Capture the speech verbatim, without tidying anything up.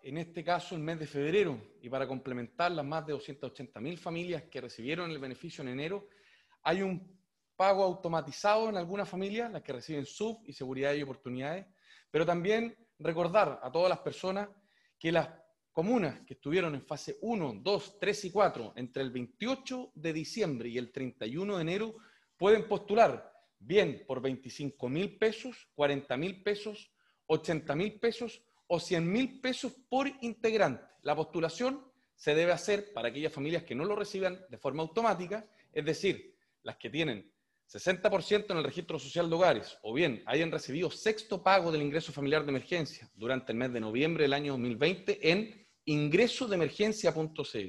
en este caso el mes de febrero, y para complementar las más de doscientas ochenta mil familias que recibieron el beneficio en enero, hay un pago automatizado en algunas familias, las que reciben S U B y seguridad y oportunidades, pero también recordar a todas las personas que las comunas que estuvieron en fase uno, dos, tres y cuatro entre el veintiocho de diciembre y el treinta y uno de enero pueden postular bien por veinticinco mil pesos, cuarenta mil pesos, ochenta mil pesos o cien mil pesos por integrante. La postulación se debe hacer para aquellas familias que no lo reciban de forma automática, es decir, las que tienen sesenta por ciento en el registro social de hogares o bien hayan recibido sexto pago del ingreso familiar de emergencia durante el mes de noviembre del año dos mil veinte en ingreso de emergencia punto c l.